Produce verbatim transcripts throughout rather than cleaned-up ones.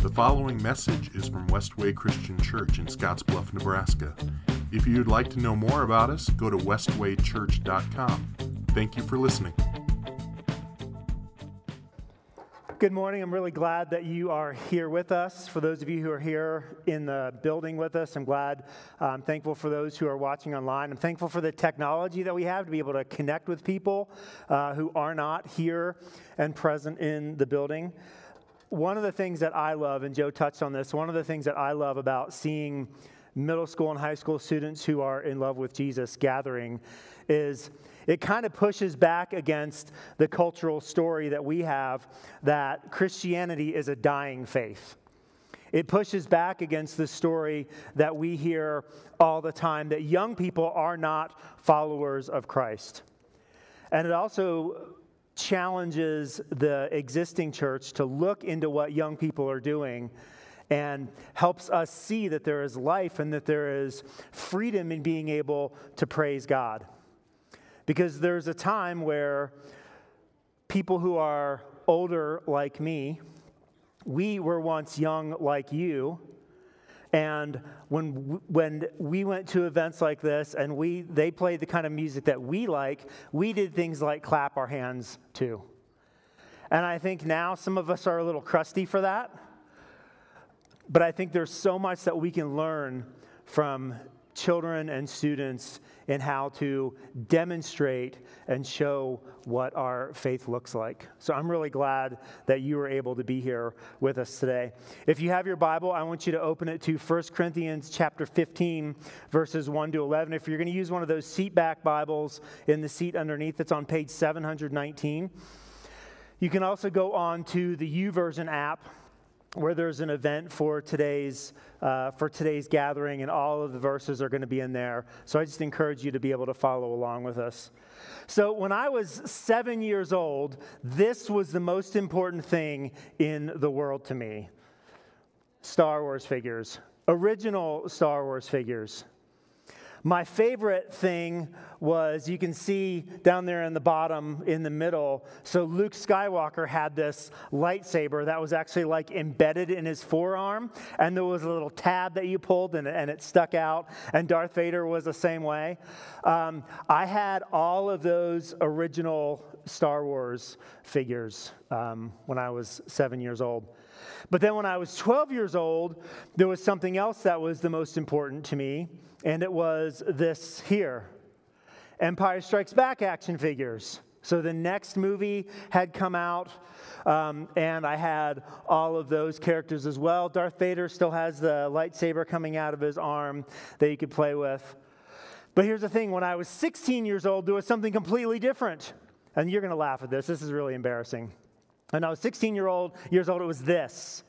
The following message is from Westway Christian Church in Scottsbluff, Nebraska. If you'd like to know more about us, go to westway church dot com. Thank you for listening. Good morning. I'm really glad that you are here with us. For those of you who are here in the building with us, I'm glad. Uh, I'm thankful for those who are watching online. I'm thankful for the technology that we have to be able to connect with people uh, who are not here and present in the building. One of the things that I love, and Joe touched on this, one of the things that I love about seeing middle school and high school students who are in love with Jesus gathering is it kind of pushes back against the cultural story that we have that Christianity is a dying faith. It pushes back against the story that we hear all the time that young people are not followers of Christ. And it also challenges the existing church to look into what young people are doing and helps us see that there is life and that there is freedom in being able to praise God. Because there's a time where people who are older like me, we were once young like you, and when when we went to events like this and we they played the kind of music that we like, we did things like clap our hands too. And I think now some of us are a little crusty for that, but I think there's so much that we can learn from children and students in how to demonstrate and show what our faith looks like. So I'm really glad that you were able to be here with us today. If you have your Bible, I want you to open it to First Corinthians chapter fifteen, verses one to eleven. If you're going to use one of those seat back Bibles in the seat underneath, it's on page seven hundred nineteen. You can also go on to the YouVersion app, where there's an event for today's uh, for today's gathering, and all of the verses are going to be in there. So I just encourage you to be able to follow along with us. So when I was seven years old, this was the most important thing in the world to me. Star Wars figures, original Star Wars figures. My favorite thing was, you can see down there in the bottom, in the middle, so Luke Skywalker had this lightsaber that was actually like embedded in his forearm, and there was a little tab that you pulled and, and it stuck out, and Darth Vader was the same way. Um, I had all of those original Star Wars figures um, when I was seven years old. But then when I was twelve years old, there was something else that was the most important to me, and it was this here, Empire Strikes Back action figures. So the next movie had come out, um, and I had all of those characters as well. Darth Vader still has the lightsaber coming out of his arm that you could play with. But here's the thing, when I was sixteen years old, there was something completely different. And you're going to laugh at this. This is really embarrassing. When I was sixteen year old, years old, it was this.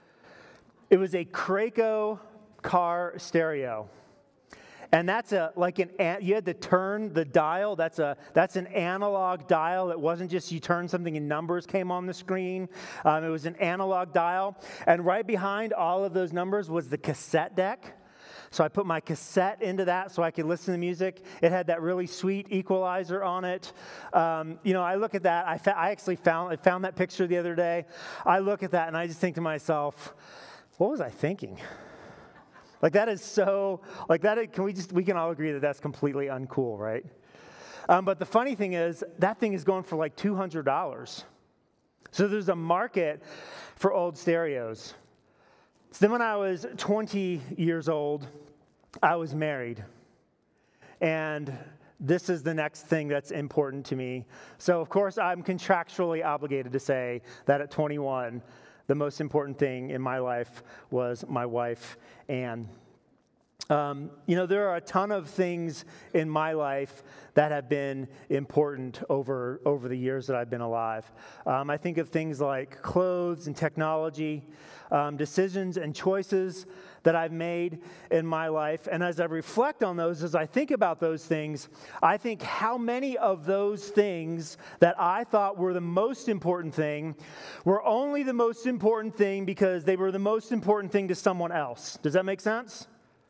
It was a Kraco car stereo. And that's a like an you had to turn the dial. That's a that's an analog dial. It wasn't just you turn something and numbers came on the screen. Um, it was an analog dial. And right behind all of those numbers was the cassette deck. So I put my cassette into that so I could listen to music. It had that really sweet equalizer on it. Um, you know, I look at that. I, fa- I actually found I found that picture the other day. I look at that and I just think to myself, what was I thinking? Like that is so, like that, can we just, we can all agree that that's completely uncool, right? Um, but the funny thing is, that thing is going for like two hundred dollars. So there's a market for old stereos. So then when I was twenty years old, I was married. And this is the next thing that's important to me. So of course, I'm contractually obligated to say that at twenty-one, the most important thing in my life was my wife, Anne. Um, you know, there are a ton of things in my life that have been important over, over the years that I've been alive. Um, I think of things like clothes and technology, um, decisions and choices that I've made in my life. And as I reflect on those, as I think about those things, I think how many of those things that I thought were the most important thing were only the most important thing because they were the most important thing to someone else. Does that make sense?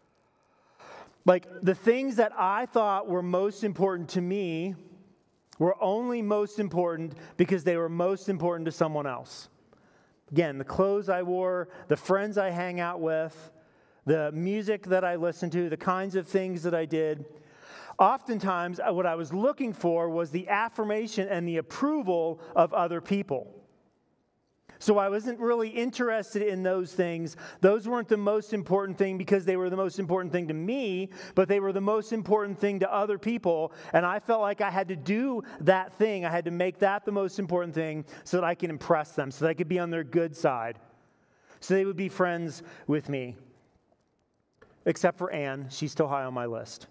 Like, the things that I thought were most important to me were only most important because they were most important to someone else. Again, the clothes I wore, the friends I hang out with, the music that I listened to, the kinds of things that I did. Oftentimes, what I was looking for was the affirmation and the approval of other people. So I wasn't really interested in those things. Those weren't the most important thing because they were the most important thing to me, but they were the most important thing to other people. And I felt like I had to do that thing. I had to make that the most important thing so that I can impress them, so that I could be on their good side, so they would be friends with me. Except for Anne. She's still high on my list.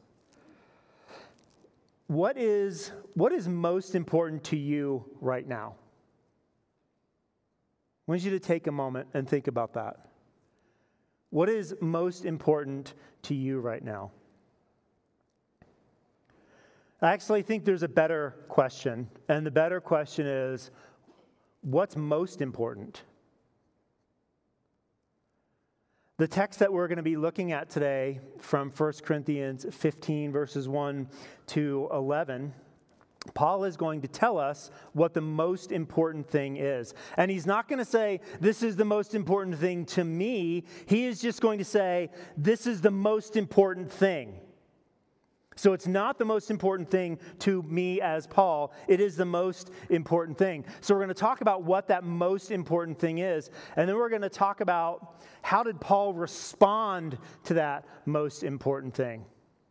What is, what is most important to you right now? I want you to take a moment and think about that. What is most important to you right now? I actually think there's a better question, and the better question is, what's most important? The text that we're going to be looking at today from First Corinthians fifteen, verses one to eleven, Paul is going to tell us what the most important thing is. And he's not going to say, this is the most important thing to me. He is just going to say, this is the most important thing. So it's not the most important thing to me as Paul. It is the most important thing. So we're going to talk about what that most important thing is. And then we're going to talk about how did Paul respond to that most important thing.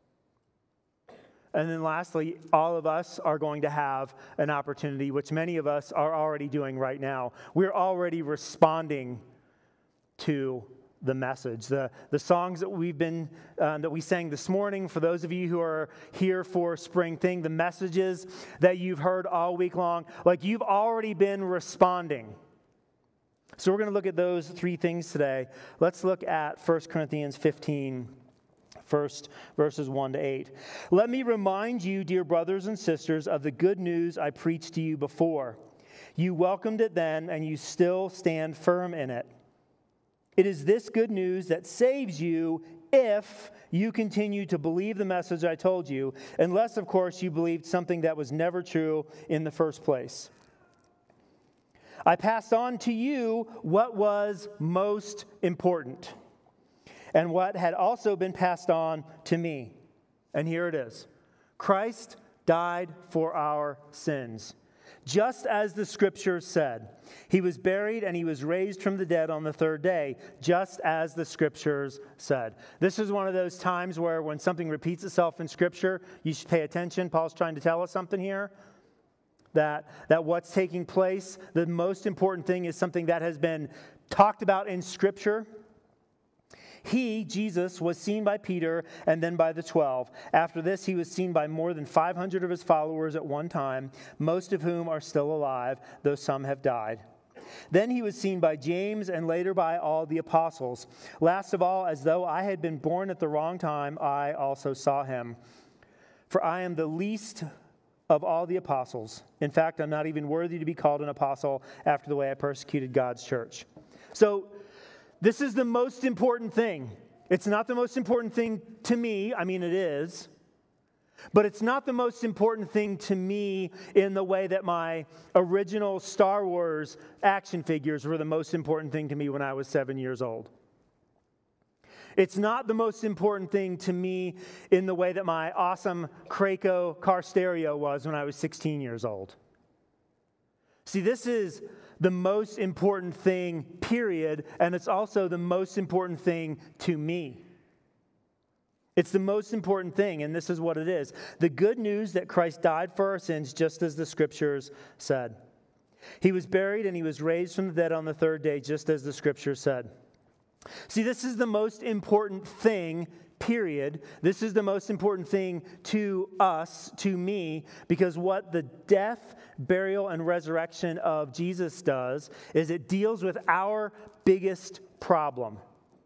And then lastly, all of us are going to have an opportunity, which many of us are already doing right now. We're already responding to the message. The, the songs that we've been, uh, that we sang this morning, for those of you who are here for Spring Thing, the messages that you've heard all week long, like you've already been responding. So we're going to look at those three things today. Let's look at First Corinthians fifteen. First, verses one to eight. Let me remind you, dear brothers and sisters, of the good news I preached to you before. You welcomed it then, and you still stand firm in it. It is this good news that saves you if you continue to believe the message I told you, unless, of course, you believed something that was never true in the first place. I passed on to you what was most important, and what had also been passed on to me. And here it is. Christ died for our sins, just as the Scriptures said. He was buried and he was raised from the dead on the third day, just as the Scriptures said. This is one of those times where when something repeats itself in Scripture, you should pay attention. Paul's trying to tell us something here. That, that what's taking place, the most important thing is something that has been talked about in Scripture. He, Jesus, was seen by Peter and then by the twelve. After this, he was seen by more than five hundred of his followers at one time, most of whom are still alive, though some have died. Then he was seen by James and later by all the apostles. Last of all, as though I had been born at the wrong time, I also saw him. For I am the least of all the apostles. In fact, I'm not even worthy to be called an apostle after the way I persecuted God's church. So, this is the most important thing. It's not the most important thing to me. I mean, it is. But it's not the most important thing to me in the way that my original Star Wars action figures were the most important thing to me when I was seven years old. It's not the most important thing to me in the way that my awesome Kraco car stereo was when I was sixteen years old. See, this is the most important thing, period, and it's also the most important thing to me. It's the most important thing, and this is what it is. The good news that Christ died for our sins, just as the Scriptures said. He was buried and he was raised from the dead on the third day, just as the Scriptures said. See, this is the most important thing, period. This is the most important thing to us, to me, because what the death, burial, and resurrection of Jesus does is it deals with our biggest problem.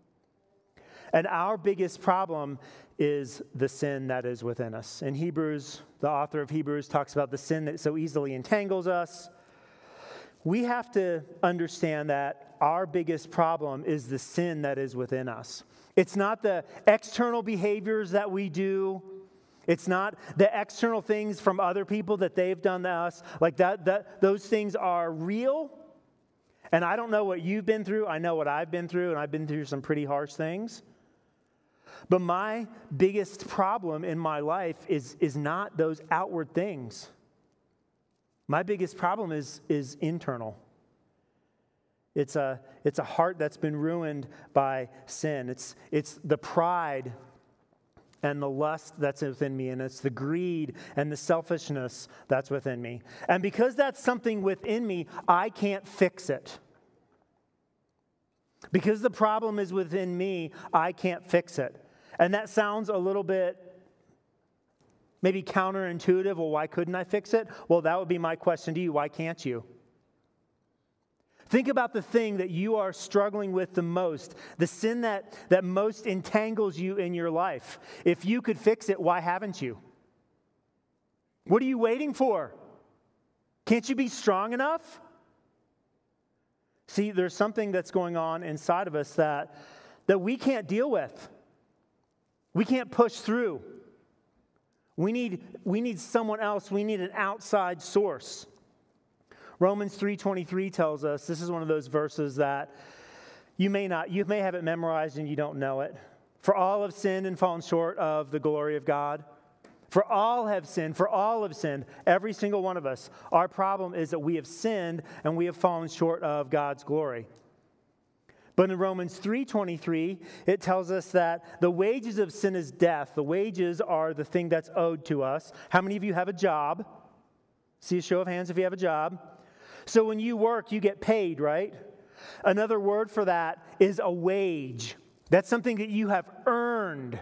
And our biggest problem is the sin that is within us. In Hebrews, the author of Hebrews talks about the sin that so easily entangles us. We have to understand that our biggest problem is the sin that is within us. It's not the external behaviors that we do. It's not the external things from other people that they've done to us. Like that, that those things are real And I don't know what you've been through. I know what I've been through, and I've been through some pretty harsh things. But my biggest problem in my life is, is not those outward things. My biggest problem is, is internal. It's a, it's a heart that's been ruined by sin. It's, it's the pride and the lust that's within me, and it's the greed and the selfishness that's within me. And because that's something within me, I can't fix it. Because the problem is within me, I can't fix it. And that sounds a little bit maybe counterintuitive. Well, why couldn't I fix it? Well, that would be my question to you. Why can't you? Think about the thing that you are struggling with the most, the sin that, that most entangles you in your life. If you could fix it, why haven't you? What are you waiting for? Can't you be strong enough? See, there's something that's going on inside of us that, that we can't deal with. We can't push through. We need, we need someone else. We need an outside source. Romans three twenty-three tells us, this is one of those verses that you may not, you may have it memorized and you don't know it. For all have sinned and fallen short of the glory of God. For all have sinned, for all have sinned, every single one of us. Our problem is that we have sinned and we have fallen short of God's glory. But in Romans three twenty-three, it tells us that the wages of sin is death. The wages are the thing that's owed to us. How many of you have a job? See a show of hands if you have a job. So when you work, you get paid, right? Another word for that is a wage. That's something that you have earned.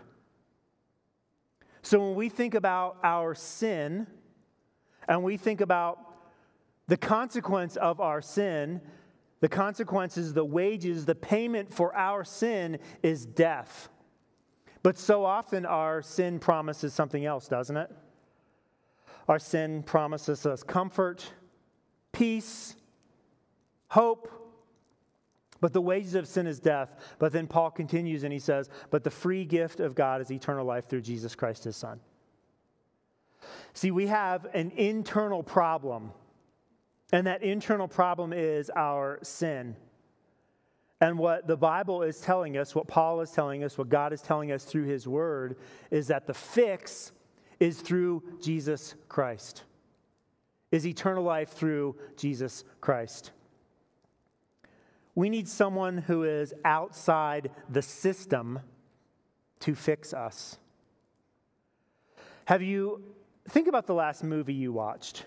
So when we think about our sin, and we think about the consequence of our sin, the consequences, the wages, the payment for our sin is death. But so often our sin promises something else, doesn't it? Our sin promises us comfort, peace, hope, but the wages of sin is death. But then Paul continues and he says, but the free gift of God is eternal life through Jesus Christ, his Son. See, we have an internal problem, and that internal problem is our sin. And what the Bible is telling us, what Paul is telling us, what God is telling us through his word, is that the fix is through Jesus Christ. Is eternal life through Jesus Christ. We need someone who is outside the system to fix us. Have you, think about the last movie you watched.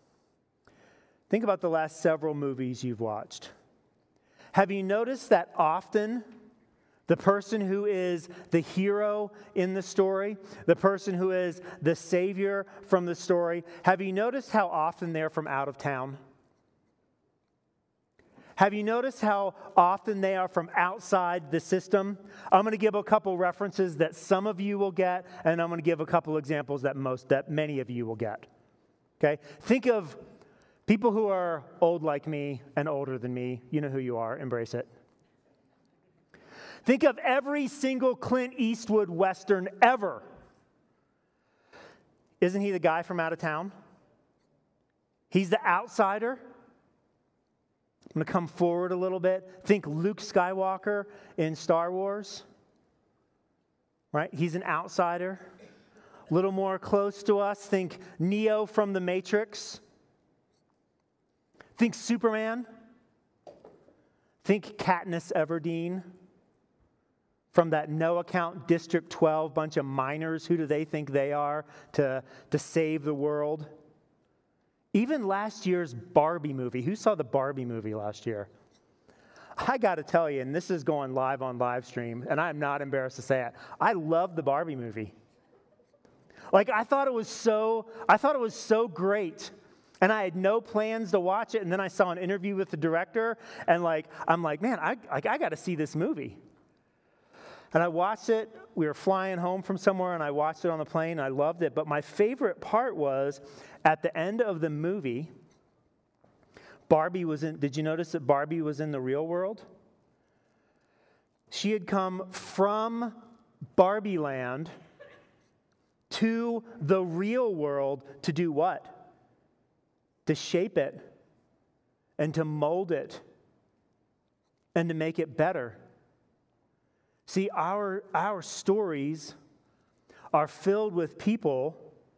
Think about the last several movies you've watched. Have you noticed that often the person who is the hero in the story, the person who is the savior from the story, have you noticed how often they're from out of town? Have you noticed how often they are from outside the system? I'm going to give a couple references that some of you will get, and I'm going to give a couple examples that most, that many of you will get. Okay? Think of people who are old like me and older than me. You know who you are. Embrace it. Think of every single Clint Eastwood Western ever. Isn't he the guy from out of town? He's the outsider. I'm going to come forward a little bit. Think Luke Skywalker in Star Wars. Right? He's an outsider. A little more close to us. Think Neo from The Matrix. Think Superman. Think Katniss Everdeen. From that no account District twelve bunch of minors, who do they think they are to, to save the world? Even last year's Barbie movie. Who saw the Barbie movie last year? I got to tell you, and this is going live on live stream, and I'm not embarrassed to say it, I love the Barbie movie. Like, I thought it was so, I thought it was so great. And I had no plans to watch it, and then I saw an interview with the director, and like, I'm like, man, I, I, I got to see this movie. And I watched it. We were flying home from somewhere, and I watched it on the plane, and I loved it. But my favorite part was at the end of the movie, Barbie was in, did you notice that Barbie was in the real world? She had come from Barbie land to the real world to do what? To shape it and to mold it and to make it better. See, our, our stories are filled with people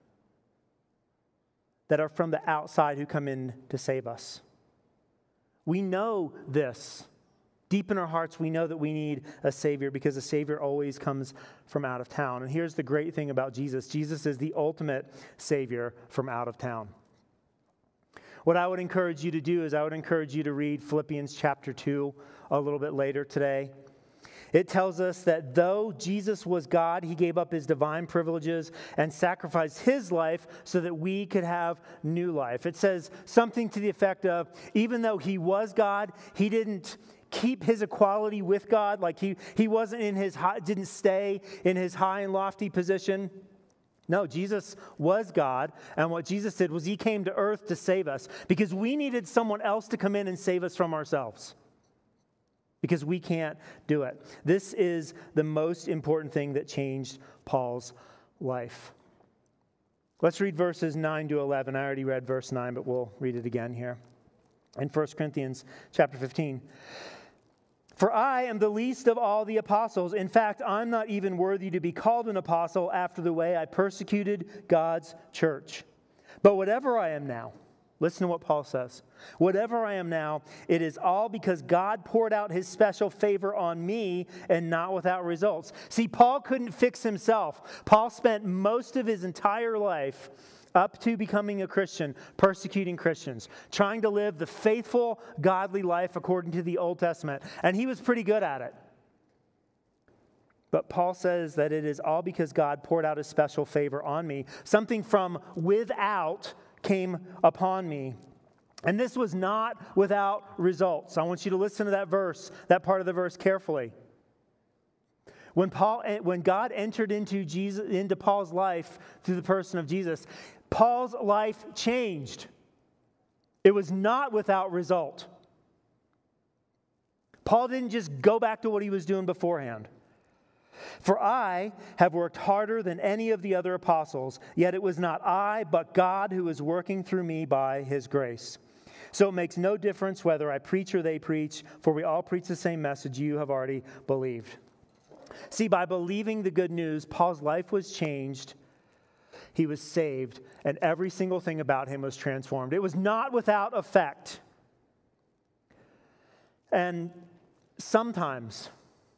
that are from the outside who come in to save us. We know this. Deep in our hearts, we know that we need a Savior because a Savior always comes from out of town. And here's the great thing about Jesus. Jesus is the ultimate Savior from out of town. What I would encourage you to do is I would encourage you to read Philippians chapter two a little bit later today. It tells us that though Jesus was God, he gave up his divine privileges and sacrificed his life so that we could have new life. It says something to the effect of, even though he was God, he didn't keep his equality with God. Like he, he wasn't in his high, didn't stay in his high and lofty position. No, Jesus was God, and what Jesus did was he came to earth to save us because we needed someone else to come in and save us from ourselves. Because we can't do it. This is the most important thing that changed Paul's life. Let's read verses nine to eleven. I already read verse nine, but we'll read it again here. In First Corinthians chapter fifteen. For I am the least of all the apostles. In fact, I'm not even worthy to be called an apostle after the way I persecuted God's church. But whatever I am now, listen to what Paul says. Whatever I am now, it is all because God poured out his special favor on me and not without results. See, Paul couldn't fix himself. Paul spent most of his entire life up to becoming a Christian, persecuting Christians, trying to live the faithful, godly life according to the Old Testament. And he was pretty good at it. But Paul says that it is all because God poured out his special favor on me. Something from without came upon me. And this was not without results. I want you to listen to that verse, that part of the verse carefully. When Paul, when God entered into Jesus, into Paul's life through the person of Jesus, Paul's life changed. It was not without result. Paul didn't just go back to what he was doing beforehand. For I have worked harder than any of the other apostles, yet it was not I, but God who is working through me by his grace. So it makes no difference whether I preach or they preach, for we all preach the same message you have already believed. See, by believing the good news, Paul's life was changed, he was saved, and every single thing about him was transformed. It was not without effect. And sometimes,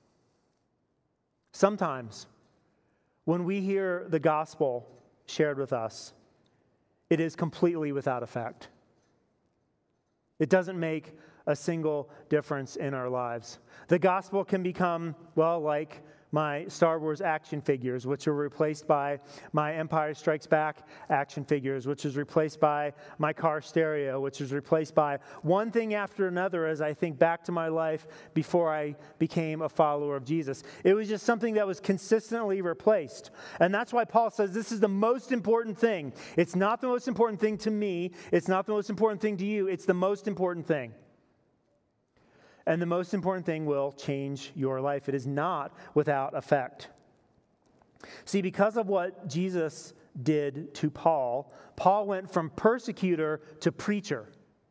sometimes, when we hear the gospel shared with us, it is completely without effect. It doesn't make a single difference in our lives. The gospel can become, well, like my Star Wars action figures, which are replaced by my Empire Strikes Back action figures, which is replaced by my car stereo, which is replaced by one thing after another as I think back to my life before I became a follower of Jesus. It was just something that was consistently replaced. And that's why Paul says this is the most important thing. It's not the most important thing to me. It's not the most important thing to you. It's the most important thing. And the most important thing will change your life. It is not without effect. See, because of what Jesus did to Paul, Paul went from persecutor to preacher.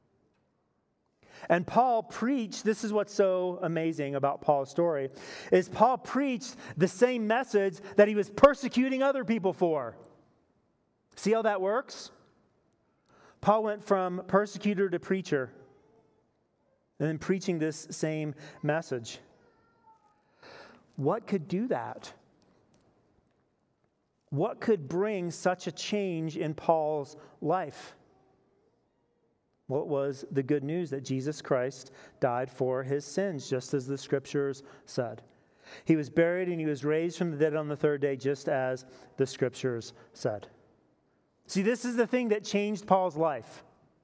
And Paul preached, this is what's so amazing about Paul's story, is Paul preached the same message that he was persecuting other people for. See how that works? Paul went from persecutor to preacher. And then preaching this same message. What could do that? What could bring such a change in Paul's life? Well, it was the good news that Jesus Christ died for his sins, just as the scriptures said. He was buried and he was raised from the dead on the third day, just as the scriptures said. See, this is the thing that changed Paul's life.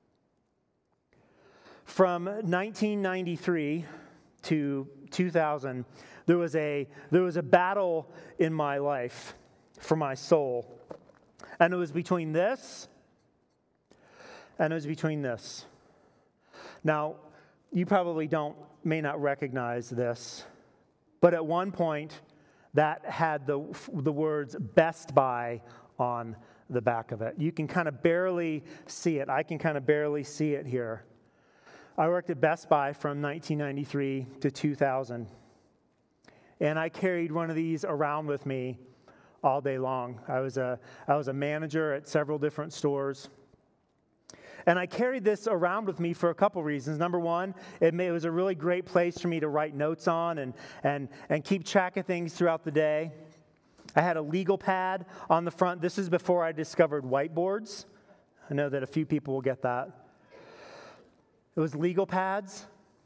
From nineteen ninety-three to two thousand, there was a there was a battle in my life for my soul. And it was between this and it was between this. Now, you probably don't may not recognize this, but at one point that had the the words Best Buy on the back of it. You can kind of barely see it. I can kind of barely see it here. I worked at Best Buy from nineteen ninety-three to two thousand. And I carried one of these around with me all day long. I was a, I was a manager at several different stores. And I carried this around with me for a couple reasons. Number one, it, may, it was a really great place for me to write notes on and, and, and keep track of things throughout the day. I had a legal pad on the front. This is before I discovered whiteboards. I know that a few people will get that. It was legal pads.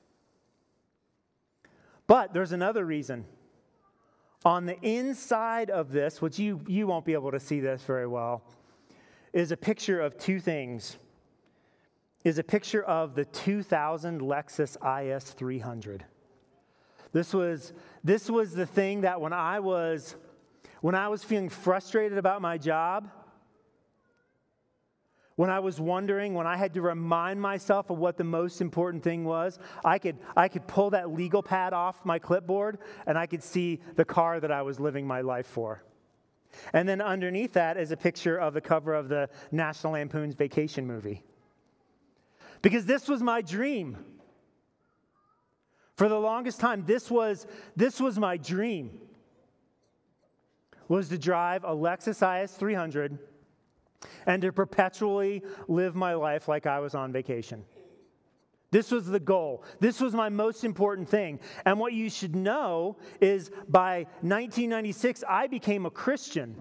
But there's another reason. On the inside of this, which you, you won't be able to see this very well, is a picture of two things. Is a picture of the two thousand Lexus I S three hundred. This was, this was the thing that when I was, when I was feeling frustrated about my job, when I was wondering, when I had to remind myself of what the most important thing was, I could, I could pull that legal pad off my clipboard and I could see the car that I was living my life for. And then underneath that is a picture of the cover of the National Lampoon's Vacation movie. Because this was my dream. For the longest time, this was, this was my dream. Was to drive a Lexus I S three hundred and to perpetually live my life like I was on vacation. This was the goal. This was my most important thing. And what you should know is by nineteen ninety-six, I became a Christian.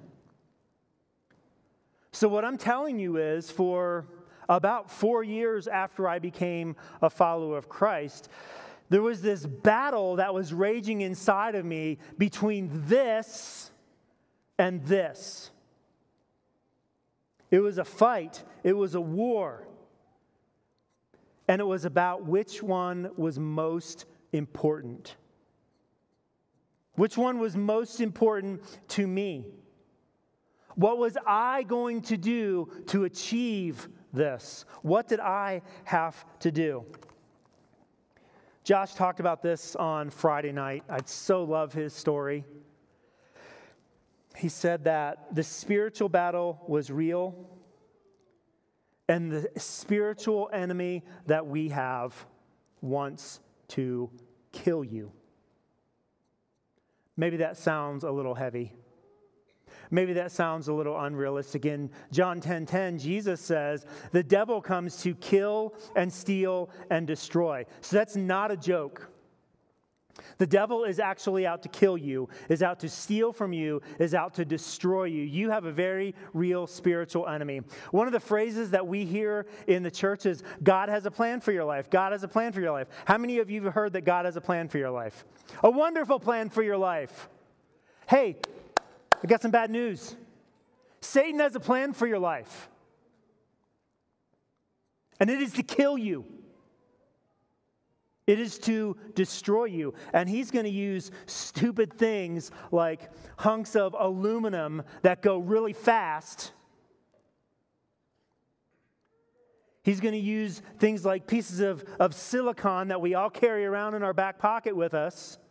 So what I'm telling you is for about four years after I became a follower of Christ, there was this battle that was raging inside of me between this and this. It was a fight. It was a war. And it was about which one was most important. Which one was most important to me? What was I going to do to achieve this? What did I have to do? Josh talked about this on Friday night. I so love his story. He said that the spiritual battle was real, and the spiritual enemy that we have wants to kill you. Maybe that sounds a little heavy. Maybe that sounds a little unrealistic. In John ten ten, Jesus says, the devil comes to kill and steal and destroy. So that's not a joke. The devil is actually out to kill you, is out to steal from you, is out to destroy you. You have a very real spiritual enemy. One of the phrases that we hear in the church is, God has a plan for your life. God has a plan for your life. How many of you have heard that God has a plan for your life? A wonderful plan for your life. Hey, I got some bad news. Satan has a plan for your life. And it is to kill you. It is to destroy you. And he's going to use stupid things like hunks of aluminum that go really fast. He's going to use things like pieces of, of silicon that we all carry around in our back pocket with us.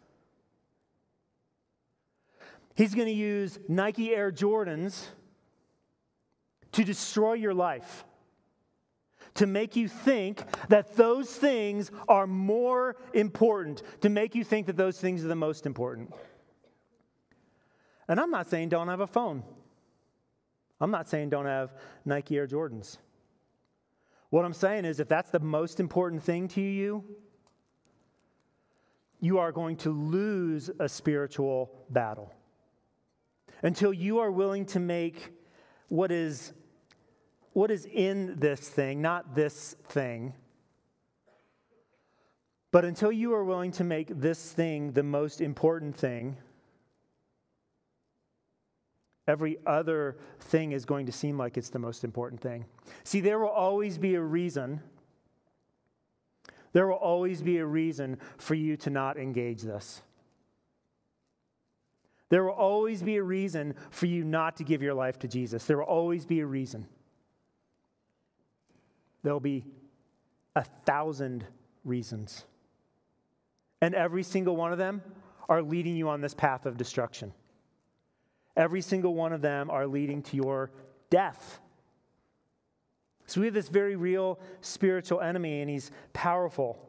He's going to use Nike Air Jordans to destroy your life. To make you think that those things are more important, to make you think that those things are the most important. And I'm not saying don't have a phone. I'm not saying don't have Nike Air Jordans. What I'm saying is if that's the most important thing to you, you are going to lose a spiritual battle. Until you are willing to make what is What is in this thing, not this thing. But until you are willing to make this thing the most important thing, every other thing is going to seem like it's the most important thing. See, there will always be a reason. There will always be a reason for you to not engage this. There will always be a reason for you not to give your life to Jesus. There will always be a reason. There'll be a thousand reasons. And every single one of them are leading you on this path of destruction. Every single one of them are leading to your death. So we have this very real spiritual enemy, and he's powerful.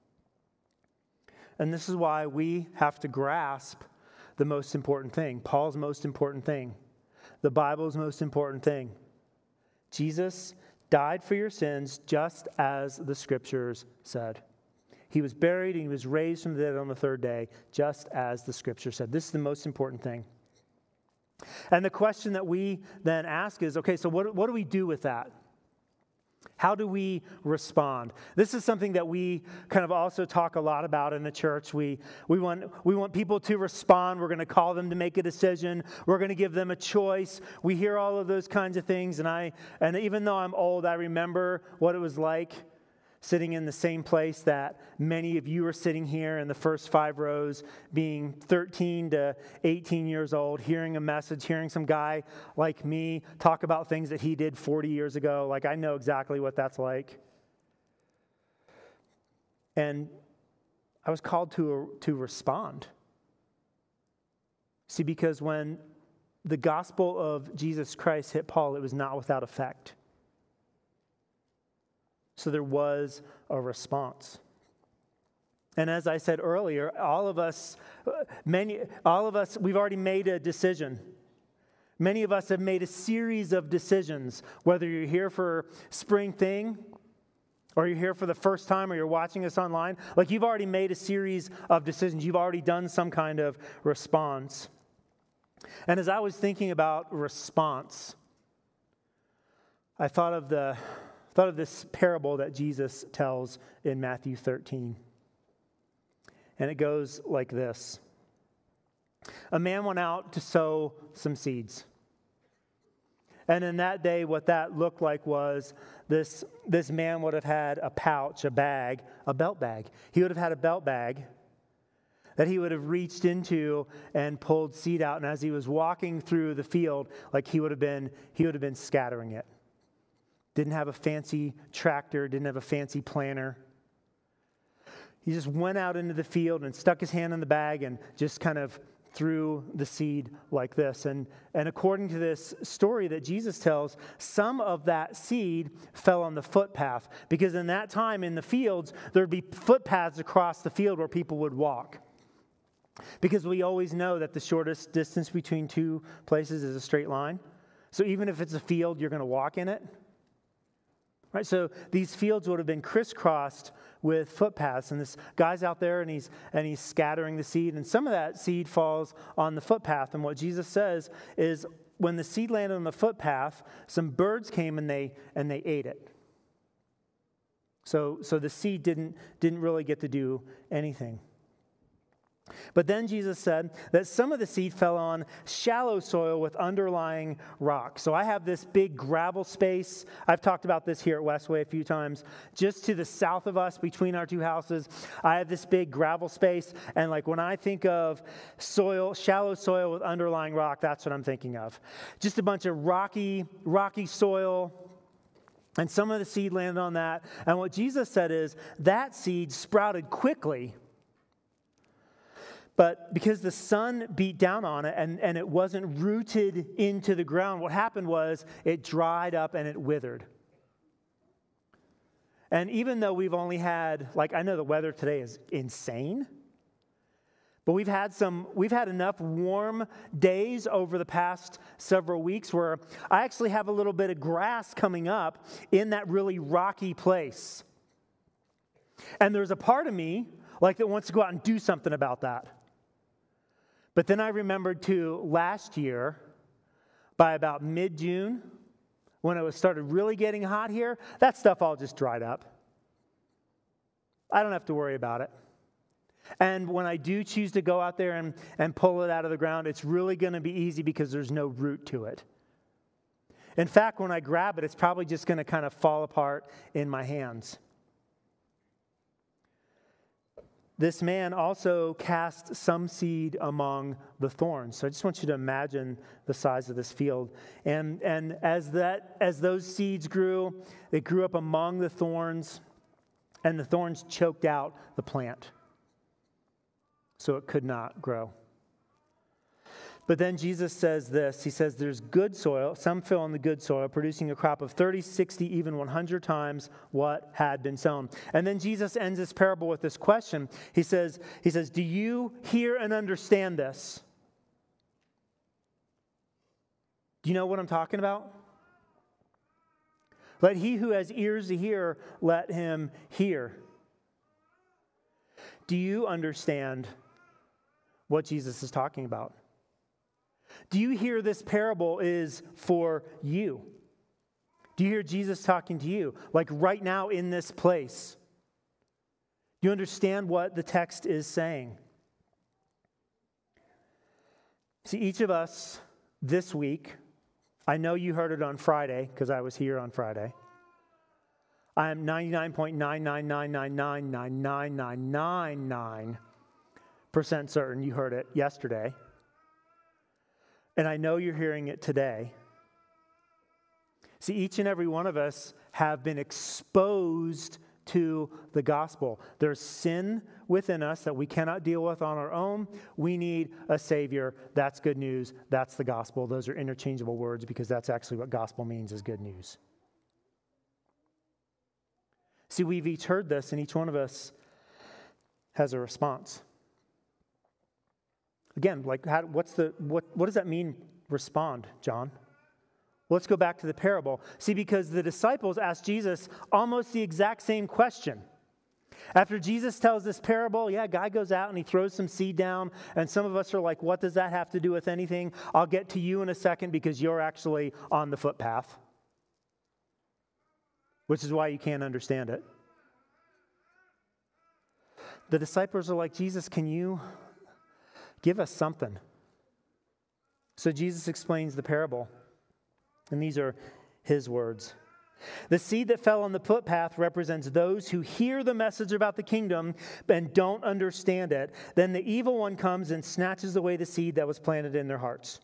And this is why we have to grasp the most important thing, Paul's most important thing, the Bible's most important thing. Jesus died for your sins just as the Scriptures said. He was buried and he was raised from the dead on the third day, just as the Scripture said. This is the most important thing. And the question that we then ask is, okay, so what, what do we do with that? How do we respond? This is something that we kind of also talk a lot about in the church. We, we, want, we want people to respond. We're going to call them to make a decision. We're going to give them a choice. We hear all of those kinds of things. And I, and even though I'm old, I remember what it was like sitting in the same place that many of you are sitting here in the first five rows, being thirteen to eighteen years old, hearing a message, hearing some guy like me talk about things that he did forty years ago. Like, I know exactly what that's like. And I was called to, to respond. See, because when the gospel of Jesus Christ hit Paul, it was not without effect. So there was a response. And as I said earlier, all of us, many, all of us, we've already made a decision. Many of us have made a series of decisions, whether you're here for Spring Thing, or you're here for the first time, or you're watching us online. Like, you've already made a series of decisions. You've already done some kind of response. And as I was thinking about response, I thought of the thought of this parable that Jesus tells in Matthew thirteen. And it goes like this. A man went out to sow some seeds. And in that day, what that looked like was this, this man would have had a pouch, a bag, a belt bag. He would have had a belt bag that he would have reached into and pulled seed out. And as he was walking through the field, like he would have been, he would have been scattering it. Didn't have a fancy tractor, didn't have a fancy planter. He just went out into the field and stuck his hand in the bag and just kind of threw the seed like this. And, and according to this story that Jesus tells, some of that seed fell on the footpath, because in that time in the fields, there would be footpaths across the field where people would walk. Because we always know that the shortest distance between two places is a straight line. So even if it's a field, you're going to walk in it. Right, so these fields would have been crisscrossed with footpaths, and this guy's out there and he's and he's scattering the seed, and some of that seed falls on the footpath. And what Jesus says is, when the seed landed on the footpath, some birds came and they and they ate it. So so the seed didn't didn't really get to do anything. But then Jesus said that some of the seed fell on shallow soil with underlying rock. So I have this big gravel space. I've talked about this here at Westway a few times. Just to the south of us, between our two houses, I have this big gravel space. And like when I think of soil, shallow soil with underlying rock, that's what I'm thinking of. Just a bunch of rocky, rocky soil. And some of the seed landed on that. And what Jesus said is that seed sprouted quickly. But because the sun beat down on it and, and it wasn't rooted into the ground, what happened was it dried up and it withered. And even though we've only had, like, I know the weather today is insane, but we've had some, we've had enough warm days over the past several weeks where I actually have a little bit of grass coming up in that really rocky place. And there's a part of me, like, that wants to go out and do something about that. But then I remembered too, last year, by about mid-June, when it was started really getting hot here, that stuff all just dried up. I don't have to worry about it. And when I do choose to go out there and, and pull it out of the ground, it's really going to be easy because there's no root to it. In fact, when I grab it, it's probably just going to kind of fall apart in my hands. This man also cast some seed among the thorns. So I just want you to imagine the size of this field. And, and as that as those seeds grew, they grew up among the thorns, and the thorns choked out the plant, so it could not grow. But then Jesus says this. He says there's good soil. Some fell on the good soil, producing a crop of thirty, sixty, even one hundred times what had been sown. And then Jesus ends this parable with this question. He says, he says, do you hear and understand this? Do you know what I'm talking about? Let he who has ears to hear, let him hear. Do you understand what Jesus is talking about? Do you hear this parable is for you? Do you hear Jesus talking to you? Like right now in this place? Do you understand what the text is saying? See, each of us this week, I know you heard it on Friday because I was here on Friday. I am ninety-nine point nine nine nine nine nine nine nine nine nine nine percent certain you heard it yesterday. And I know you're hearing it today. See, each and every one of us have been exposed to the gospel. There's sin within us that we cannot deal with on our own. We need a Savior. That's good news. That's the gospel. Those are interchangeable words because that's actually what gospel means, is good news. See, we've each heard this, and each one of us has a response. Again, like, how, what's the what? What does that mean? Respond, John. Well, let's go back to the parable. See, because the disciples asked Jesus almost the exact same question. After Jesus tells this parable, yeah, a guy goes out and he throws some seed down, and some of us are like, what does that have to do with anything? I'll get to you in a second because you're actually on the footpath, which is why you can't understand it. The disciples are like, Jesus, can you give us something? So Jesus explains the parable. And these are his words. The seed that fell on the footpath represents those who hear the message about the kingdom and don't understand it. Then the evil one comes and snatches away the seed that was planted in their hearts.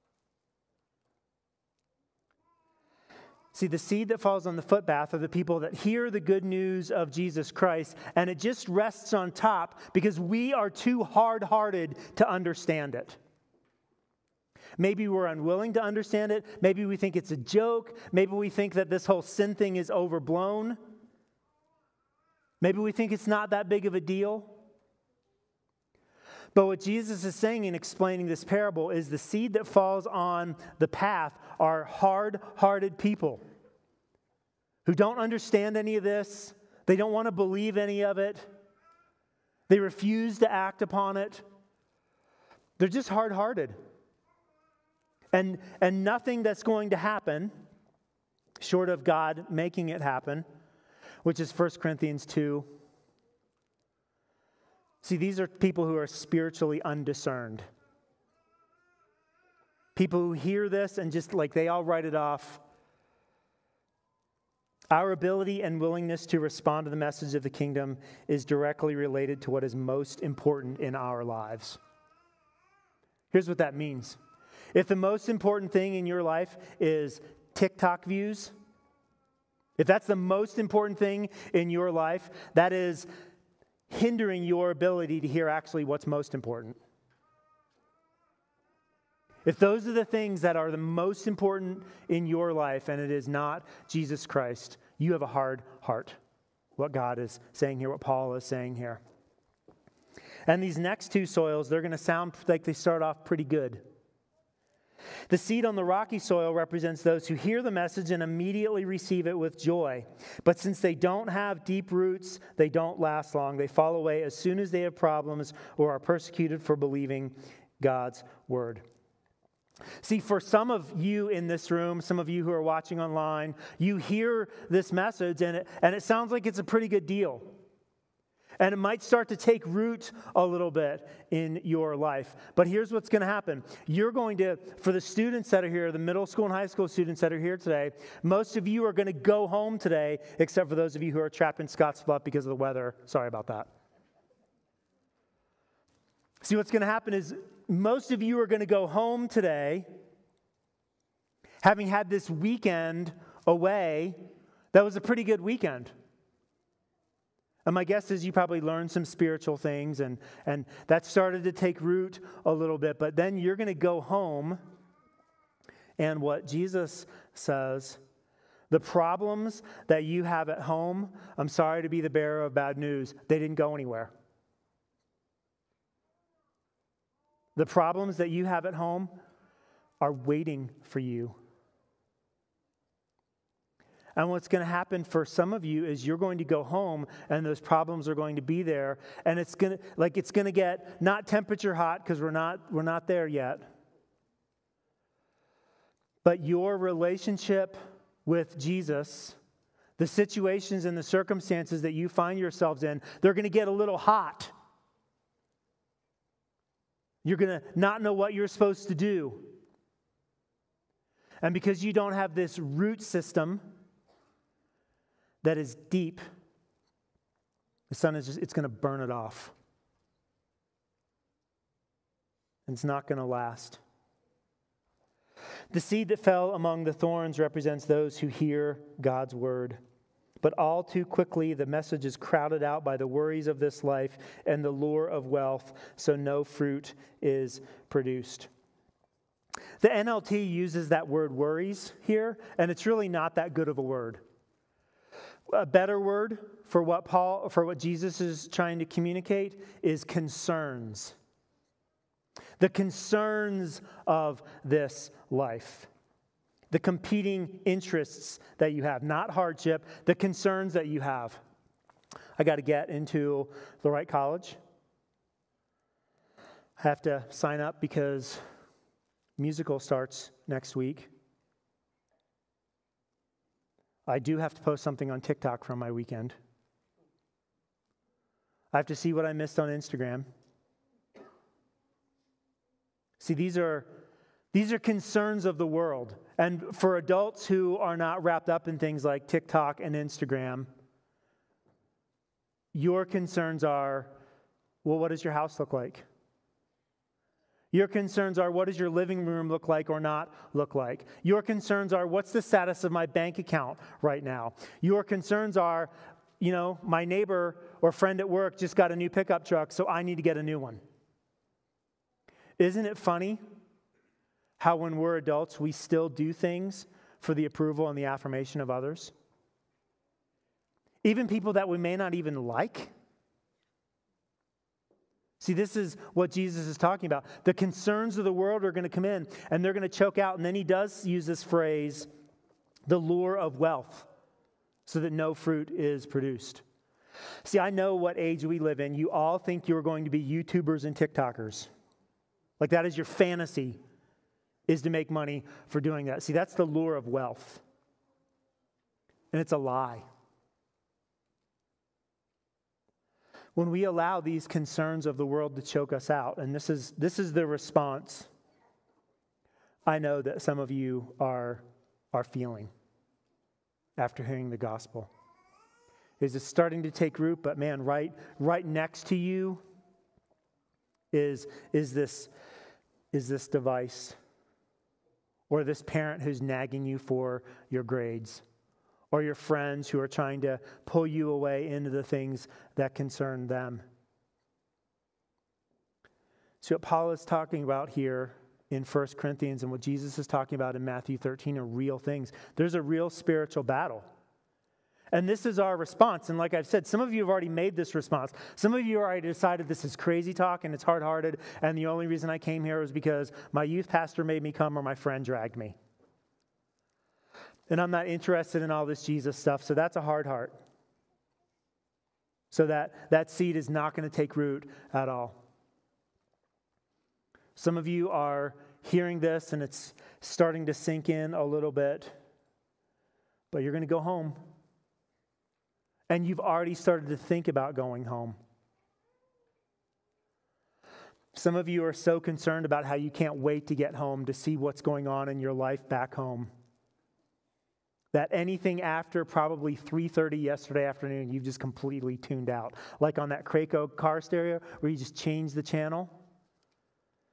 See, the seed that falls on the footpath are the people that hear the good news of Jesus Christ, and it just rests on top because we are too hard-hearted to understand it. Maybe we're unwilling to understand it. Maybe we think it's a joke. Maybe we think that this whole sin thing is overblown. Maybe we think it's not that big of a deal. But what Jesus is saying in explaining this parable is the seed that falls on the path are hard-hearted people who don't understand any of this. They don't want to believe any of it. They refuse to act upon it. They're just hard-hearted. And, and nothing that's going to happen, short of God making it happen, which is First Corinthians two. See, these are people who are spiritually undiscerned. People who hear this and just like they all write it off. Our ability and willingness to respond to the message of the kingdom is directly related to what is most important in our lives. Here's what that means. If the most important thing in your life is TikTok views, if that's the most important thing in your life, that is hindering your ability to hear actually what's most important. If those are the things that are the most important in your life and it is not Jesus Christ, you have a hard heart. What God is saying here, what Paul is saying here. And these next two soils, they're going to sound like they start off pretty good. The seed on the rocky soil represents those who hear the message and immediately receive it with joy. But since they don't have deep roots, they don't last long. They fall away as soon as they have problems or are persecuted for believing God's word. See, for some of you in this room, some of you who are watching online, you hear this message and it, and it sounds like it's a pretty good deal. And it might start to take root a little bit in your life. But here's what's going to happen. You're going to, for the students that are here, the middle school and high school students that are here today, most of you are going to go home today, except for those of you who are trapped in Scottsbluff because of the weather. Sorry about that. See, what's going to happen is most of you are going to go home today, having had this weekend away that was a pretty good weekend. And my guess is you probably learned some spiritual things, and, and that started to take root a little bit. But then you're going to go home, and what Jesus says, the problems that you have at home, I'm sorry to be the bearer of bad news, they didn't go anywhere. The problems that you have at home are waiting for you. And what's going to happen for some of you is you're going to go home and those problems are going to be there, and it's going to like it's going to get not temperature hot because we're not we're not there yet. But your relationship with Jesus, the situations and the circumstances that you find yourselves in, they're going to get a little hot. You're going to not know what you're supposed to do. And because you don't have this root system that is deep, the sun is just, it's going to burn it off. And it's not going to last. The seed that fell among the thorns represents those who hear God's word. But all too quickly, the message is crowded out by the worries of this life and the lure of wealth, so no fruit is produced. The N L T uses that word worries here, and it's really not that good of a word. A better word for what Paul, for what Jesus is trying to communicate is concerns. The concerns of this life. The competing interests that you have, not hardship, the concerns that you have. I got to get into the right college. I have to sign up because musical starts next week. I do have to post something on TikTok from my weekend. I have to see what I missed on Instagram. See, these are these are concerns of the world. And for adults who are not wrapped up in things like TikTok and Instagram, your concerns are, well, what does your house look like? Your concerns are, what does your living room look like or not look like? Your concerns are, what's the status of my bank account right now? Your concerns are, you know, my neighbor or friend at work just got a new pickup truck, so I need to get a new one. Isn't it funny how when we're adults, we still do things for the approval and the affirmation of others? Even people that we may not even like. See, this is what Jesus is talking about. The concerns of the world are going to come in, and they're going to choke out. And then he does use this phrase, the lure of wealth, so that no fruit is produced. See, I know what age we live in. You all think you're going to be YouTubers and TikTokers. Like that is your fantasy, is to make money for doing that. See, that's the lure of wealth. And it's a lie. When we allow these concerns of the world to choke us out, and this is this is the response I know that some of you are, are feeling after hearing the gospel. Is it's starting to take root, but man, right, right next to you is, is, this, is this device, or this parent who's nagging you for your grades, or your friends who are trying to pull you away into the things that concern them. So what Paul is talking about here in First Corinthians and what Jesus is talking about in Matthew thirteen are real things. There's a real spiritual battle. And this is our response. And like I've said, some of you have already made this response. Some of you already decided this is crazy talk and it's hard-hearted, and the only reason I came here was because my youth pastor made me come or my friend dragged me. And I'm not interested in all this Jesus stuff, so that's a hard heart. So that, that seed is not going to take root at all. Some of you are hearing this and it's starting to sink in a little bit, but you're going to go home. And you've already started to think about going home. Some of you are so concerned about how you can't wait to get home to see what's going on in your life back home, that anything after probably three thirty yesterday afternoon, you've just completely tuned out. Like on that Craco car stereo where you just change the channel.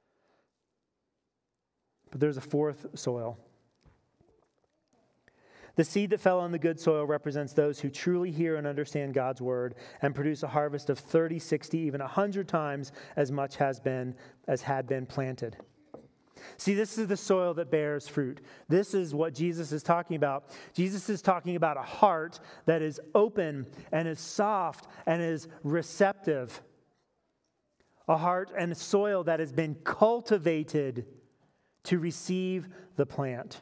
But there's a fourth soil. The seed that fell on the good soil represents those who truly hear and understand God's word and produce a harvest of thirty, sixty, even one hundred times as much has been as had been planted. See, this is the soil that bears fruit. This is what Jesus is talking about. Jesus is talking about a heart that is open and is soft and is receptive. A heart and a soil that has been cultivated to receive the plant.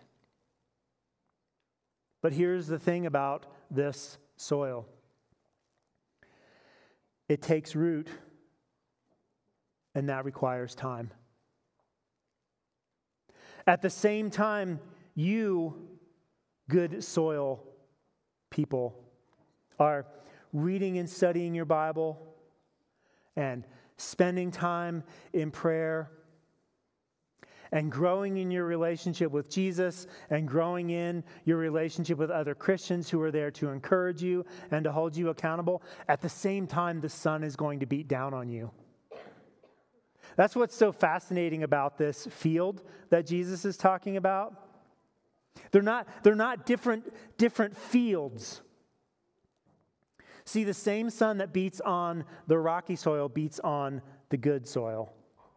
But here's the thing about this soil. It takes root, and that requires time. At the same time, you, good soil people, are reading and studying your Bible and spending time in prayer and growing in your relationship with Jesus and growing in your relationship with other Christians who are there to encourage you and to hold you accountable. At the same time, the sun is going to beat down on you. That's what's so fascinating about this field that Jesus is talking about. They're not, they're not different, different fields. See, the same sun that beats on the rocky soil beats on the good soil.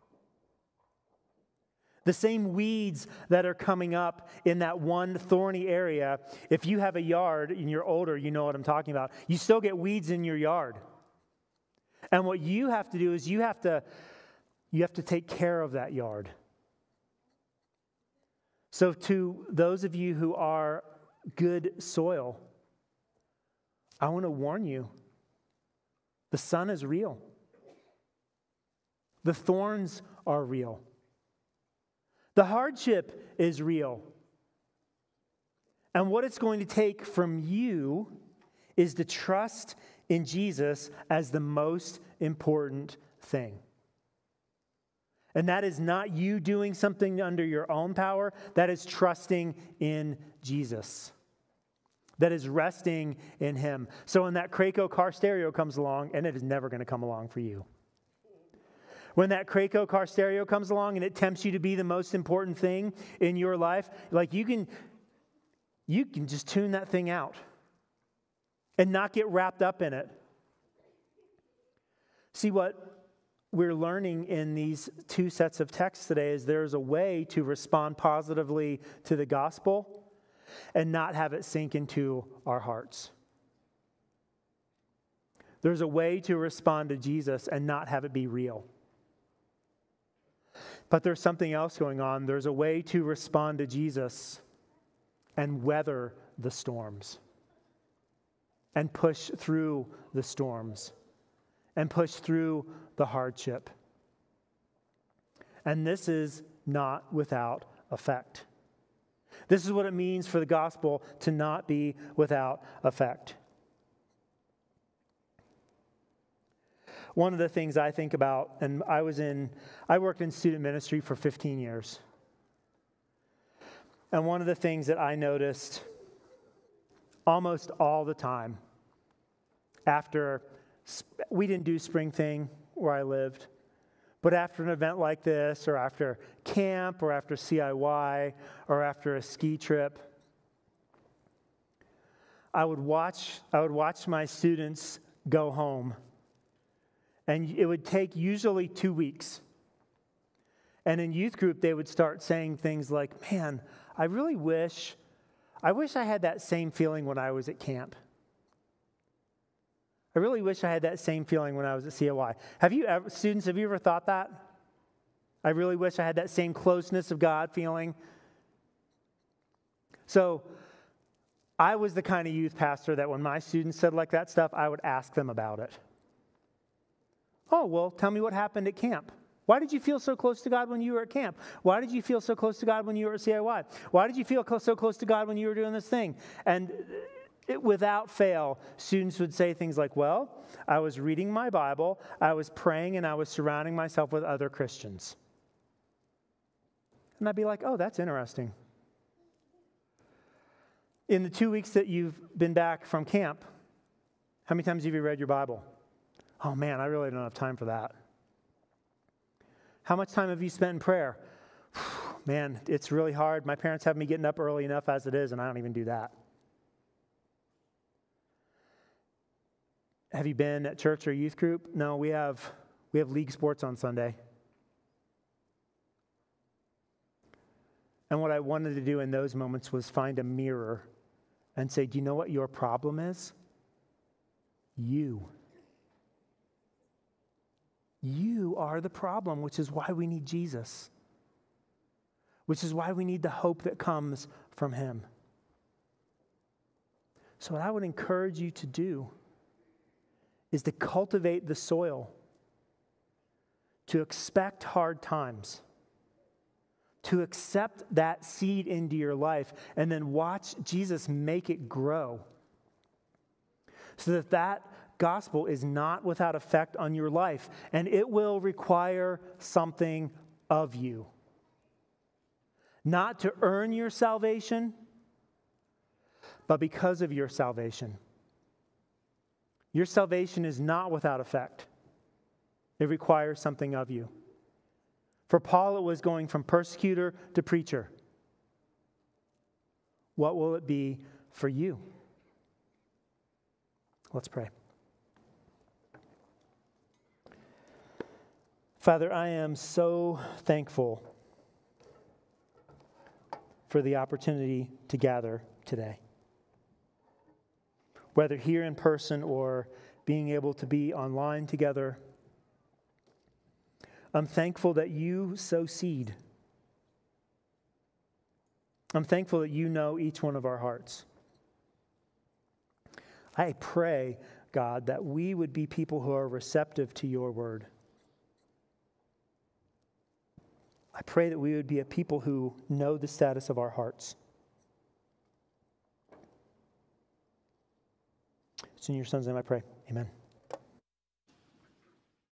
The same weeds that are coming up in that one thorny area, if you have a yard and you're older, you know what I'm talking about. You still get weeds in your yard. And what you have to do is you have to You have to take care of that yard. So to those of you who are good soil, I want to warn you, the sun is real. The thorns are real. The hardship is real. And what it's going to take from you is to trust in Jesus as the most important thing. And that is not you doing something under your own power. That is trusting in Jesus. That is resting in Him. So when that Craco car stereo comes along, and it is never going to come along for you. When that Craco car stereo comes along and it tempts you to be the most important thing in your life, like you can, you can just tune that thing out and not get wrapped up in it. See, what we're learning in these two sets of texts today is there's a way to respond positively to the gospel and not have it sink into our hearts. There's a way to respond to Jesus and not have it be real. But there's something else going on. There's a way to respond to Jesus and weather the storms and push through the storms and push through the hardship. And this is not without effect. This is what it means for the gospel to not be without effect. One of the things I think about, and I was in, I worked in student ministry for fifteen years. And one of the things that I noticed almost all the time after, we didn't do spring thing where I lived, but after an event like this, or after camp, or after C I Y, or after a ski trip, I would watch, I would watch my students go home. And it would take usually two weeks. And in youth group, they would start saying things like, man, I really wish, I wish I had that same feeling when I was at camp. I really wish I had that same feeling when I was at C I Y. Have you ever, students, have you ever thought that? I really wish I had that same closeness of God feeling. So I was the kind of youth pastor that when my students said like that stuff, I would ask them about it. Oh, well, tell me what happened at camp. Why did you feel so close to God when you were at camp? Why did you feel so close to God when you were at C I Y? Why did you feel so close to God when you were doing this thing? And it, without fail, students would say things like, well, I was reading my Bible, I was praying, and I was surrounding myself with other Christians. And I'd be like, oh, that's interesting. In the two weeks that you've been back from camp, how many times have you read your Bible? Oh man, I really don't have time for that. How much time have you spent in prayer? Man, it's really hard. My parents have me getting up early enough as it is, and I don't even do that. have you been at church or youth group? No, we have we have league sports on Sunday. And what I wanted to do in those moments was find a mirror and say, do you know what your problem is? You. You are the problem, which is why we need Jesus. Which is why we need the hope that comes from him. So what I would encourage you to do is to cultivate the soil, to expect hard times, to accept that seed into your life, and then watch Jesus make it grow so that that gospel is not without effect on your life, and it will require something of you. Not to earn your salvation, but because of your salvation. Your salvation is not without effect. It requires something of you. For Paul, it was going from persecutor to preacher. What will it be for you? Let's pray. Father, I am so thankful for the opportunity to gather today. Whether here in person or being able to be online together, I'm thankful that you sow seed. I'm thankful that you know each one of our hearts. I pray, God, that we would be people who are receptive to your word. I pray that we would be a people who know the status of our hearts. It's in your son's name I pray. Amen.